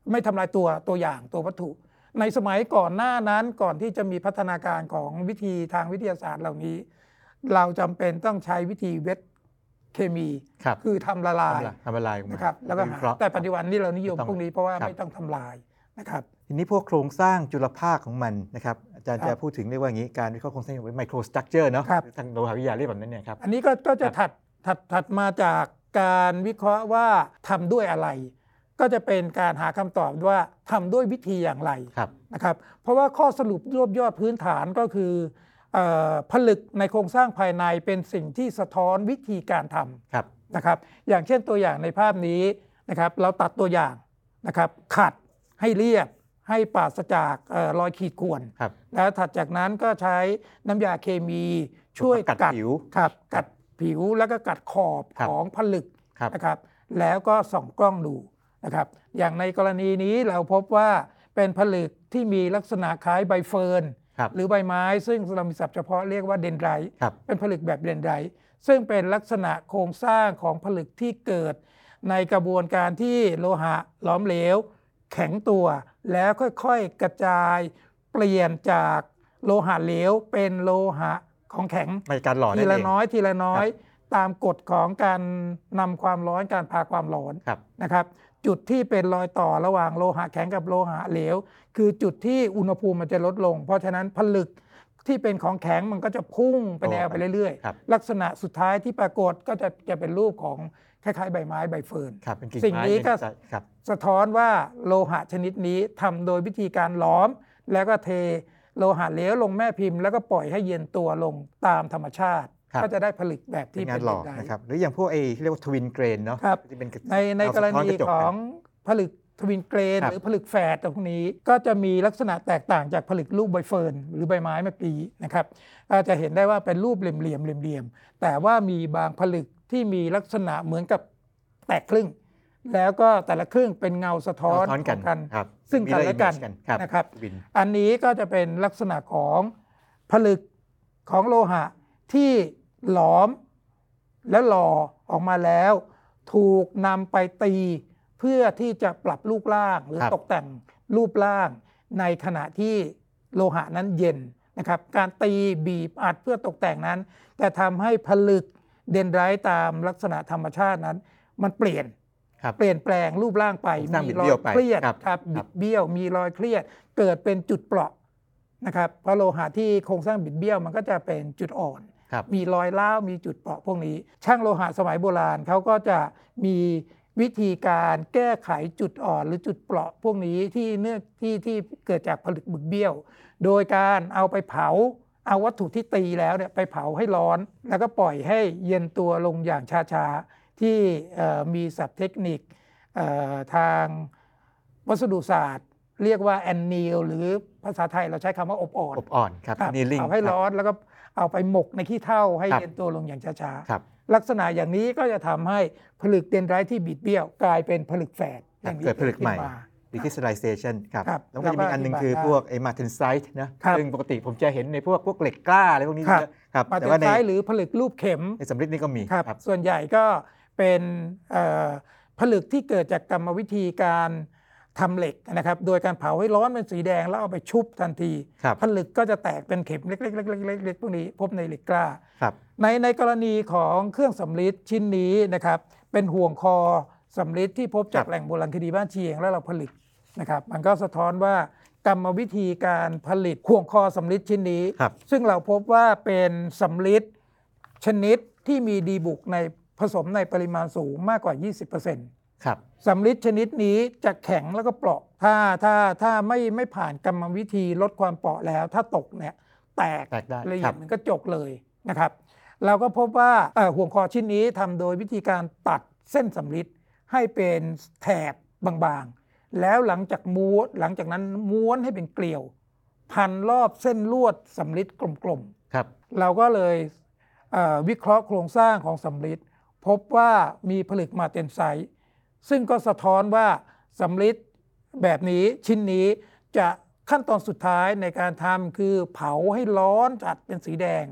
ไม่ทำลายตัวอย่างตัววัตถุในสมัยก่อนหน้านั้นก่อนที่จะมีพัฒนาการของวิธีทางวิทยาศาสตร์เหล่านี้เราจำเป็นต้องใช้วิธีเวทเคมีคือทำละลายนะครับแล้วก็แต่ปัจจุบันนี้เรานิยมพวกนี้เพราะว่าไม่ต้องทำลายนะครับทีนี้พวกโครงสร้างจุลภาคของมันนะครับอาจารย์จะพูดถึงเรียกว่าอย่างนี้การวิเคราะห์โครงสร้างไมโครสตรัคเจอร์เนาะทางโลหะวิทยาเรียกแบบนั้นเนี่ยครับอันนี้ก็จะถัดมาจากการวิเคราะห์ว่าทำด้วยอะไรก็จะเป็นการหาคำตอบว่าทำด้วยวิธีอย่างไรนะครับเพราะว่าข้อสรุปรวบยอดพื้นฐานก็คือผลึกในโครงสร้างภายในเป็นสิ่งที่สะท้อนวิธีการทำนะครับอย่างเช่นตัวอย่างในภาพนี้นะครับเราตัดตัวอย่างนะครับขัดให้เรียบให้ปราศจากรอยขีดข่วนแล้วถัดจากนั้นก็ใช้น้ำยาเคมีช่วยกัดผิวแล้วก็กัดขอบของผลึกนะครับแล้วก็ส่องกล้องดูนะครับอย่างในกรณีนี้เราพบว่าเป็นผลึกที่มีลักษณะคล้ายใบเฟิร์นหรือใบไม้ซึ่งเรามีศัพท์เฉพาะเรียกว่าเดนไดรต์เป็นผลึกแบบเดนไดรต์ซึ่งเป็นลักษณะโครงสร้างของผลึกที่เกิดในกระบวนการที่โลหะหลอมเหลวแข็งตัวแล้วค่อยๆกระจายเปลี่ยนจากโลหะเหลวเป็นโลหะของแข็งทีละน้อยตามกฎของการนำความร้อนการพาความร้อนนะครับจุดที่เป็นรอยต่อระหว่างโลหะแข็งกับโลหะเหลวคือจุดที่อุณหภูมิมันจะลดลงเพราะฉะนั้นผลึกที่เป็นของแข็งมันก็จะพุ่งไปแนวไปเรื่อยๆลักษณะสุดท้ายที่ปรากฏก็จะเป็นรูปของคล้ายๆใบไม้ใบเฟิร์นสิ่งนี้ก็สะท้อนว่าโลหะชนิดนี้ทำโดยวิธีการหลอมแล้วก็เทโลหะเหลวลงแม่พิมพ์แล้วก็ปล่อยให้เย็นตัวลงตามธรรมชาติก็จะได้ผลึกแบบที่เป็นแบบนั้นนะครับหรืออย่างพวกเรียกว่าทวินเกรนเนาะในกรณีของผลึกทวินเกรนหรือผลึกแฝดตรงนี้ก็จะมีลักษณะแตกต่างจากผลึกรูปใบเฟิร์นหรือใบไม้เมื่อกี้นะครับจะเห็นได้ว่าเป็นรูปเหลี่ยมแต่ว่ามีบางผลึกที่มีลักษณะเหมือนกับแตกครึ่งแล้วก็แต่ละครึ่งเป็นเงาสะท้อนกันซึ่งกันและกันนะครับอันนี้ก็จะเป็นลักษณะของผลึกของโลหะที่หลอมแล้วหล่อออกมาแล้วถูกนำไปตีเพื่อที่จะปรับรูปร่างหรือตกแต่งรูปร่างในขณะที่โลหะนั้นเย็นนะครับการตีบีบอัดเพื่อตกแต่งนั้นแต่ทำให้ผลึกเดนไดรต์ตามลักษณะธรรมชาตินั้นมันเปลี่ยนแปลงรูปร่างไปมีรอยเครียดครับบิดเบี้ยวมีรอยเครียดเกิดเป็นจุดเปราะนะครับเพราะโลหะที่โครงสร้างบิดเบี้ยวมันก็จะเป็นจุดอ่อนมีรอยร้าวมีจุดเปราะพวกนี้ช่างโลหะสมัยโบราณเขาก็จะมีวิธีการแก้ไขจุดอ่อนหรือจุดเปราะพวกนี้ที่เกิดจากผลึกบิดเบี้ยวโดยการเอาไปเผาเอาวัตถุที่ตีแล้วเนี่ยไปเผาให้ร้อนแล้วก็ปล่อยให้เย็นตัวลงอย่างช้าๆที่มีศัพท์เทคนิคทางวัสดุศาสตร์เรียกว่าแอนนิลหรือภาษาไทยเราใช้คำว่าอบอ่อนครับเอาให้ร้อนแล้วก็เอาไปหมกในขี้เถ้าให้เย็นตัวลงอย่างช้าๆลักษณะอย่างนี้ก็จะทำให้ผลึกเดนไดรต์ที่บิดเบี้ยวกลายเป็นผลึกแฝดเกิดผลึกใหม่ decrystallization ครับแล้วก็จะมีอันนึงคือพวกmartensite นะซึ่งปกติผมจะเห็นในพวกเหล็กกล้าอะไรพวกนี้เยอะครับแต่ว่าในหรือผลึกรูปเข็มในสำริดนี่ก็มีครับส่วนใหญ่ก็เป็นผลึกที่เกิดจากกรรมวิธีการทำเหล็กนะครับโดยการเผาให้ร้อนเป็นสีแดงแล้วเอาไปชุบทันทีผลึกก็จะแตกเป็นเข็มเล็กๆๆๆพวกนี้พบในเหล็กกล้าในกรณีของเครื่องสำริดชิ้นนี้นะครับเป็นห่วงคอสำริดที่พบจากแหล่งโบราณคดีบ้านเชียงแล้วเราผลิตนะครับมันก็สะท้อนว่ากรรมวิธีการผลิตห่วงคอสำริดชิ้นนี้ซึ่งเราพบว่าเป็นสำริดชนิดที่มีดีบุกในผสมในปริมาณสูงมากกว่า 20% ครับสำริดชนิดนี้จะแข็งแล้วก็เปราะถ้าไม่ผ่านกรรมวิธีลดความเปราะแล้วถ้าตกเนี่ยแตกละเอียดมันก็จกเลยนะครับเราก็พบว่าห่วงคอชิ้นนี้ทำโดยวิธีการตัดเส้นสำริดให้เป็นแถบบางๆแล้วหลังจากนั้นม้วนให้เป็นเกลียวพันรอบเส้นลวดสำริดกลมๆครับเราก็เลยวิเคราะห์โครงสร้างของสำริดพบว่ามีผลึกมาเตนไซต์ซึ่งก็สะท้อนว่าสำริดแบบนี้ชิ้นนี้จะขั้นตอนสุดท้ายในการทำคือเผาให้ร้อนจัดเป็นสีแดง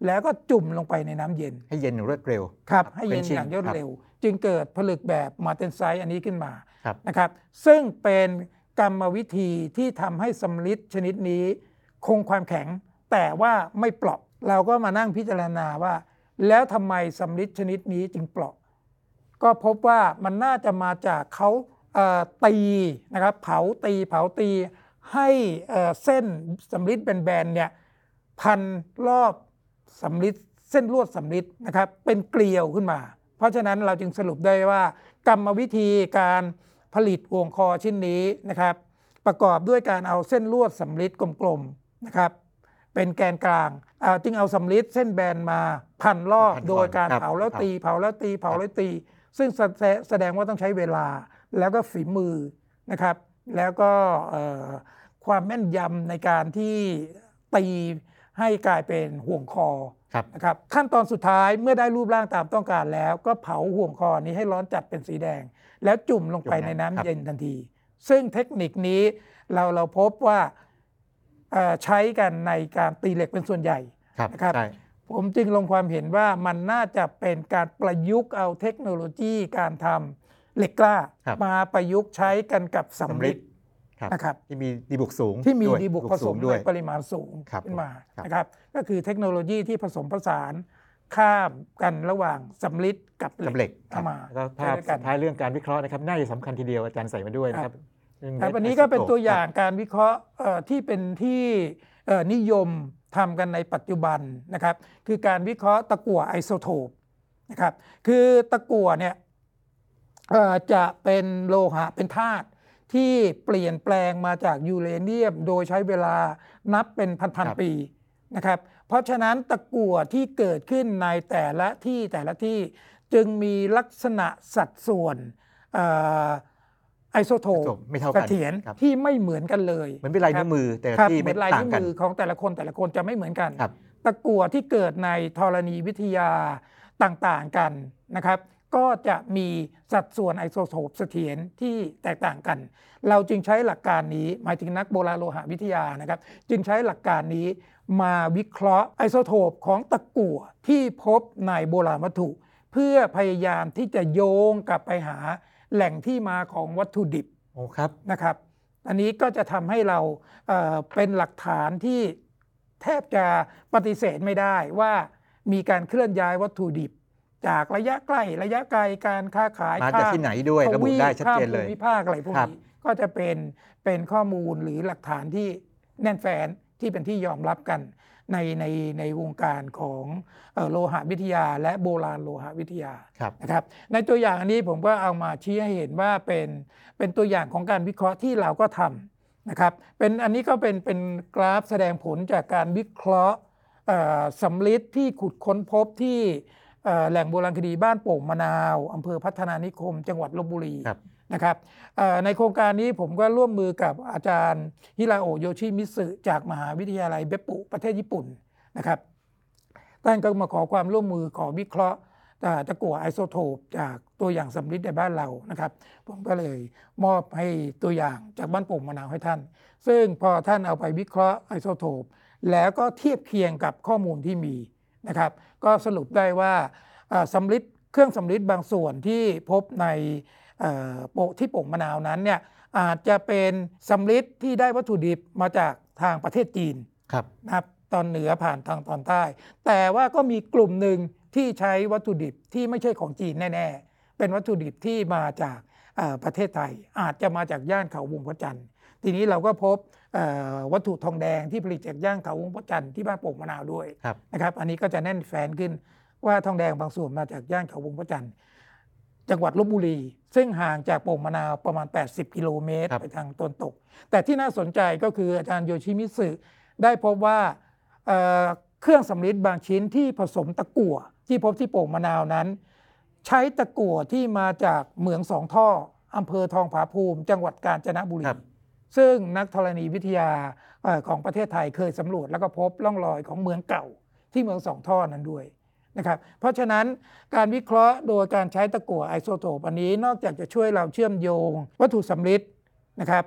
แล้วก็จุ่มลงไปในน้ำเย็นให้เย็นอย่างรวดเร็วครับให้เย็นอย่างรวดเร็วจึงเกิดผลึกแบบมาร์เทนไซต์อันนี้ขึ้นมานะครับซึ่งเป็นกรรมวิธีที่ทำให้สำริดชนิดนี้คงความแข็งแต่ว่าไม่เปราะเราก็มานั่งพิจารณาว่าแล้วทำไมสำริดชนิดนี้จึงเปราะก็พบว่ามันน่าจะมาจากเขาตีนะครับเผาตีให้เส้นสำริดแบนๆเนี่ยพันรอบสำริดเส้นลวดสำริดนะครับเป็นเกลียวขึ้นมาเพราะฉะนั้นเราจึงสรุปได้ว่ากรรมวิธีการผลิตห่วงคอชิ้นนี้นะครับประกอบด้วยการเอาเส้นลวดสำริดกลมๆนะครับเป็นแกนกลางจึงเอาสำริดเส้นแบนมาพันรอบโดยการเผาแล้วตีซึ่งแสดงว่าต้องใช้เวลาแล้วก็ฝีมือนะครับแล้วก็ความแม่นยำในการที่ตีให้กลายเป็นห่วงคอนะครับขั้นตอนสุดท้ายเมื่อได้รูปร่างตามต้องการแล้วก็เผาห่วงคอนี้ให้ร้อนจัดเป็นสีแดงแล้วจุ่มลงไปในน้ำเย็นทันทีซึ่งเทคนิคนี้เราพบว่าใช้กันในการตีเหล็กเป็นส่วนใหญ่นะครับผมจึงลงความเห็นว่ามันน่าจะเป็นการประยุกต์เอาเทคโนโลยีการทำเหล็กกล้ามาประยุกต์ใช้กันกับสำริดนะครับที่มีดีบุกสูงที่มีดีบุกผสมด้วยปริมาณสูงขึ้นมานะครับก็คือเทคโนโลยีที่ผสมผสานข้ามกันระหว่างสำริดกับเหล็กเข้ามาแล้วภาพสุดท้ายเรื่องการวิเคราะห์นะครับน่าจะสำคัญทีเดียวอาจารย์ใส่มาด้วยนะครับอันนี้ก็เป็นตัวอย่างการวิเคราะห์ที่เป็นที่นิยมทำกันในปัจจุบันนะครับคือการวิเคราะห์ตะกั่วไอโซโทปนะครับคือตะกั่วเนี่ยจะเป็นโลหะเป็นธาตุที่เปลี่ยนแปลงมาจากยูเรเนียมโดยใช้เวลานับเป็นพันปีนะครับเพราะฉะนั้นตะกั่วที่เกิดขึ้นในแต่ละที่จึงมีลักษณะสัดส่วนไอโซโทปเสถียรที่ไม่เหมือนกันเลยเหมือนเป็นลายนิ้วมือแต่ที่ไม่ต่างกันของแต่ละคนจะไม่เหมือนกันตะกั่วที่เกิดในธรณีวิทยาต่างๆกันนะครับก็จะมีสัดส่วนไอโซโทปเสถียรที่แตกต่างกันเราจึงใช้หลักการนี้หมายถึงนักโบราณโลหะวิทยานะครับจึงใช้หลักการนี้มาวิเคราะห์ไอโซโทปของตะกั่วที่พบในโบราณวัตถุเพื่อพยายามที่จะโยงกลับไปหาแหล่งที่มาของวัตถุดิบนะครับอันนี้ก็จะทำให้เราเป็นหลักฐานที่แทบจะปฏิเสธไม่ได้ว่ามีการเคลื่อนย้ายวัตถุดิบจากระยะใกล้ระยะไกลการค้าขายมาจากที่ไหนด้วยระบุได้ชัดเจนเลยภูมิภาคอะไรพวกนี้ก็จะเป็นข้อมูลหรือหลักฐานที่แน่นแฟ้นที่เป็นที่ยอมรับกันในวงการของโลหะวิทยาและโบราณโลหะวิทยานะครับในตัวอย่างอันนี้ผมก็เอามาชี้ให้เห็นว่าเป็นตัวอย่างของการวิเคราะห์ที่เราก็ทำนะครับอันนี้ก็เป็นกราฟแสดงผลจากการวิเคราะห์สำริดที่ขุดค้นพบที่แหล่งโบราณคดีบ้านโป่งมะนาวอำเภอพัฒนานิคมจังหวัดลพบุรีนะครับในโครงการนี้ผมก็ร่วมมือกับอาจารย์ฮิราโอะโยชิมิสึจากมหาวิทยาลัยเบปปุประเทศญี่ปุ่นนะครับท่านก็มาขอความร่วมมือขอวิเคราะห์ตะกั่วไอโซโทปจากตัวอย่างสำริดในบ้านเรานะครับผมก็เลยมอบให้ตัวอย่างจากบ้านโป่งมะนาวให้ท่านซึ่งพอท่านเอาไปวิเคราะห์ไอโซโทปแล้วก็เทียบเคียงกับข้อมูลที่มีนะครับก็สรุปได้ว่าสำริดเครื่องสำริดบางส่วนที่พบในที่โป่งมะนาวนั้นเนี่ยอาจจะเป็นสำริดที่ได้วัตถุดิบมาจากทางประเทศจีนนะครับตอนเหนือผ่านทางตอนใต้แต่ว่าก็มีกลุ่มหนึ่งที่ใช้วัตถุดิบที่ไม่ใช่ของจีนแน่ๆเป็นวัตถุดิบที่มาจากประเทศไทยอาจจะมาจากย่านเขาวงพระจันทร์ทีนี้เราก็พบวัตถุทองแดงที่ผลิตจากย่านเขาวงพระจันทร์ที่บ้านโป่งมะนาวด้วยนะครับอันนี้ก็จะแน่นแฟ้นขึ้นว่าทองแดงบางส่วนมาจากย่านเขาวงพระจันทร์จังหวัดลพบุรีซึ่งห่างจากโป่งมะนาวประมาณ80กิโลเมตรไปทางตะวันตกแต่ที่น่าสนใจก็คืออาจารย์โยชิมิสึได้พบว่าเครื่องสำริดบางชิ้นที่ผสมตะกั่วที่พบที่โป่งมะนาวนั้นใช้ตะกั่วที่มาจากเหมืองสองท่ออำเภอทองผาภูมิจังหวัดกาญจนบุรีซึ่งนักธรณีวิทยาของประเทศไทยเคยสำรวจแล้วก็พบร่องรอยของเมืองเก่าที่เมืองสองท่อนั้นด้วยนะครับเพราะฉะนั้นการวิเคราะห์โดยการใช้ตะกั่วไอโซโทปอันนี้นอกจากจะช่วยเราเชื่อมโยงวัตถุสำริดนะครับ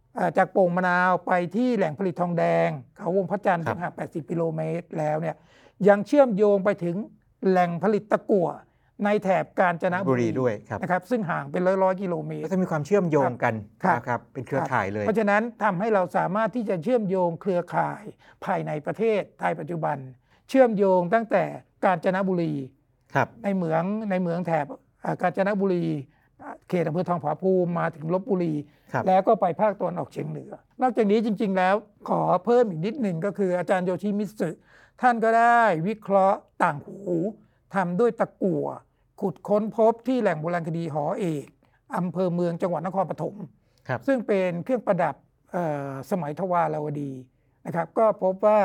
จากโป่งมะนาวไปที่แหล่งผลิตทองแดงเขาวงพระจันทร์ที่ห่าง80กิโลเมตรแล้วเนี่ยยังเชื่อมโยงไปถึงแหล่งผลิตตะกั่วในแถบกาญจนบุรีด้วยครับนะครับซึ่งห่างเป็นร้อยกิโลเมตรก็จะมีความเชื่อมโยงกันนะครับเป็นเครือข่ายเลยเพราะฉะนั้นทำให้เราสามารถที่จะเชื่อมโยงเครือข่ายภายในประเทศไทยปัจจุบันเชื่อมโยงตั้งแต่กาญจนบุรีในเหมืองแถบกาญจนบุรีเขตอำเภอทองผาภูมิมาถึงลพบุรีแล้วก็ไปภาคตะวันออกเฉียงเหนือนอกจากนี้จริงๆแล้วขอเพิ่มอีกนิดหนึ่งก็คืออาจารย์โยชิมิสึท่านก็ได้วิเคราะห์ต่างหูทำด้วยตะกั่วขุดค้นพบที่แหล่งโบราณคดีหอเอกอำเภอเมืองจังหวัดนครปฐมซึ่งเป็นเครื่องประดับสมัยทวารวดีนะครับก็พบว่า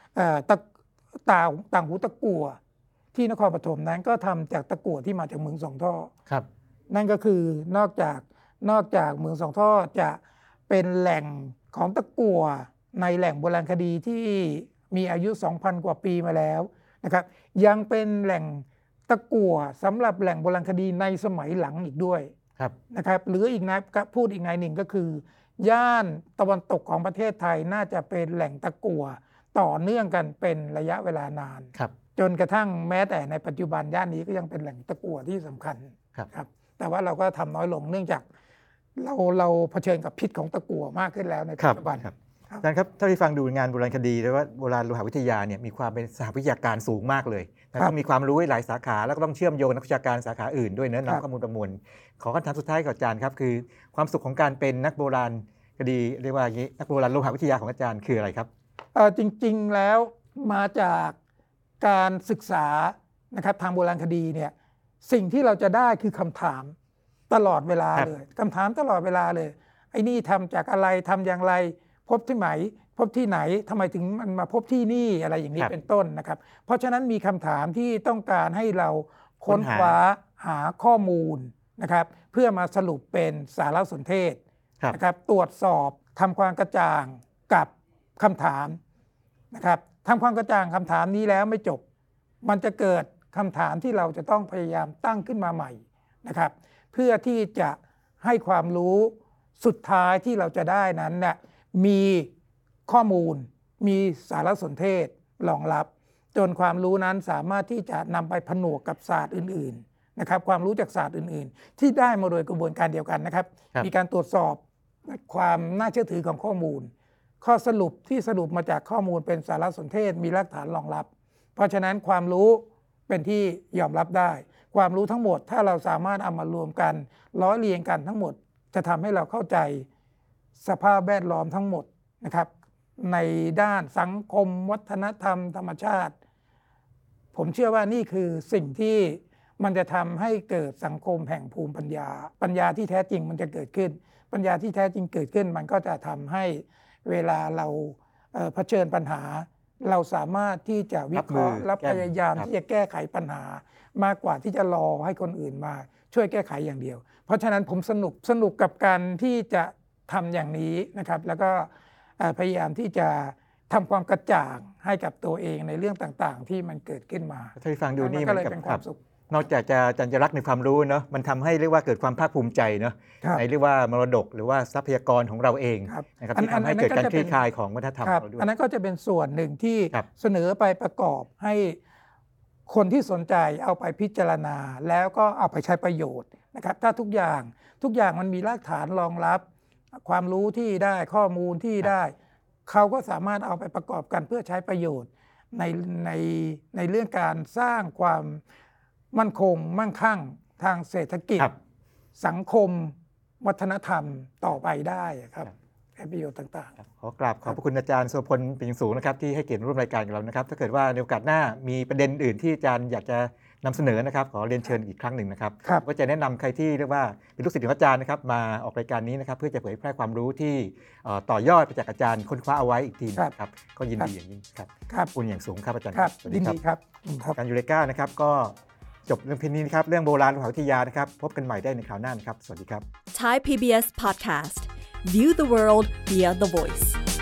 ต่างหูตะกั่วที่นครปฐมนั้นก็ทำจากตะกั่วที่มาจากเมืองสองท่อนั่นก็คือนอกจากเมืองสองท่อจะเป็นแหล่งของตะกั่วในแหล่งโบราณคดีที่มีอายุ 2,000 กว่าปีมาแล้วนะครับยังเป็นแหล่งตะกั่วสำหรับแหล่งโบราณคดีในสมัยหลังอีกด้วยนะครับหรืออีกนะพูดอีกในหนึ่งก็คือย่านตะวันตกของประเทศไทยน่าจะเป็นแหล่งตะกั่วต่อเนื่องกันเป็นระยะเวลานานจนกระทั่งแม้แต่ในปัจจุบันย่านนี้ก็ยังเป็นแหล่งตะกั่วที่สำคัญครับแต่ว่าเราก็ทำน้อยลงเนื่องจากเราเผชิญกับพิษของตะกั่วมากขึ้นแล้วในปัจจุบันอาจารย์ครับเท่าที่ฟังดูงานโบราณคดีแล้วว่าโบราณโลหะวิทยาเนี่ยมีความเป็นสหวิทยาการสูงมากเลยต้องมีความรู้หลายสาขาแล้วก็ต้องเชื่อมโยงนักวิชาการสาขาอื่นด้วยเนื้อนำข้อมูลประมวลขอคำถามสุดท้ายกับอาจารย์ครับคือความสุขของการเป็นนักโบราณคดีเรียกว่าอย่างนี้นักโบราณโลหะวิทยาของอาจารย์คืออะไรครับจริงๆแล้วมาจากการศึกษานะครับทางโบราณคดีเนี่ยสิ่งที่เราจะได้คือคำถามตลอดเวลาเลยคำถามตลอดเวลาเลยไอ้นี่ทำจากอะไรทำอย่างไรพบที่ไหนพบที่ไหนทำไมถึงมันมาพบที่นี่อะไรอย่างนี้เป็นต้นนะครับเพราะฉะนั้นมีคำถามที่ต้องการให้เราค้นคว้าหาข้อมูลนะครับเพื่อมาสรุปเป็นสารสนเทศนะครับตรวจสอบทำความกระจ่างกับคำถามนะครับทำความกระจ่างคำถามนี้แล้วไม่จบมันจะเกิดคำถามที่เราจะต้องพยายามตั้งขึ้นมาใหม่นะครับเพื่อที่จะให้ความรู้สุดท้ายที่เราจะได้นั้นเนี่ยมีข้อมูลมีสารสนเทศรองรับจนความรู้นั้นสามารถที่จะนำไปผนวกกับศาสตร์อื่นๆนะครับความรู้จากศาสตร์อื่นๆที่ได้มาโดยกระบวนการเดียวกันนะครับมีการตรวจสอบความน่าเชื่อถือของข้อมูลข้อสรุปที่สรุปมาจากข้อมูลเป็นสารสนเทศมีหลักฐานรองรับเพราะฉะนั้นความรู้เป็นที่ยอมรับได้ความรู้ทั้งหมดถ้าเราสามารถเอามารวมกันล้อเลียงกันทั้งหมดจะทำให้เราเข้าใจสภาพแวดล้อมทั้งหมดนะครับในด้านสังคมวัฒนธรรมธรรมชาติผมเชื่อว่านี่คือสิ่งที่มันจะทำให้เกิดสังคมแห่งภูมิปัญญาที่แท้จริงมันจะเกิดขึ้นปัญญาที่แท้จริงเกิดขึ้นมันก็จะทำให้เวลาเราเผชิญปัญหาเราสามารถที่จะวิเคราะห์และพยายามที่จะแก้ไขปัญหามากกว่าที่จะรอให้คนอื่นมาช่วยแก้ไขอย่างเดียวเพราะฉะนั้นผมสนุกกับการที่จะทำอย่างนี้นะครับแล้วก็พยายามที่จะทำความกระจ่างให้กับตัวเองในเรื่องต่างๆที่มันเกิดขึ้นมาถ้าฟังดูนี่มันก็เลยเป็นความสุขนอกจากจะรักในความรู้เนาะมันทำให้เรียกว่าเกิดความภาคภูมิใจเนาะในเรียกว่ามรดกหรือว่าทรัพยากรของเราเองนะครับที่ทำให้เกิดการคลี่คลายของวัฒนธรรมเราด้วยอันนั้นก็จะเป็นส่วนหนึ่งที่เสนอไปประกอบให้คนที่สนใจเอาไปพิจารณาแล้วก็เอาไปใช้ประโยชน์นะครับถ้าทุกอย่างมันมีรากฐานรองรับความรู้ที่ได้ข้อมูลที่ได้เขาก็สามารถเอาไปประกอบกันเพื่อใช้ประโยชน์ในเรื่องการสร้างความมั่นคงมั่งคั่งทางเศรษฐกิจสังคมวัฒนธรรมต่อไปได้ครับประโยชน์ต่างๆขอกราบขอบพระคุณอาจารย์สุพลเป็นอย่างสูงนะครับที่ให้เกียรติร่วมรายการกับเรานะครับถ้าเกิดว่าในโอกาสหน้ามีประเด็นอื่นที่อาจารย์อยากจะนำเสนอนะครับขอเรียนเชิญอีกครั้งหนึ่งนะครับก็จะแนะนำใครที่เรียกว่าเป็นลูกศิษย์ของอาจารย์นะครับมาออกรายการนี้นะครับเพื่อจะเผยแพร่ความรู้ที่ต่อยอดไปจากอาจารย์ค้นคว้าเอาไว้อีกทีครับก็ยินดีอย่างยิ่งครับคุณอย่างสูงครับอาจารย์ยินดีครับการยูเรกานะครับก็จบเรื่องเพียงนี้นะครับเรื่องโบราณโลหะวิทยานะครับพบกันใหม่ได้ในคราวหน้านะครับสวัสดีครับ Thai PBS Podcast View the world via the voice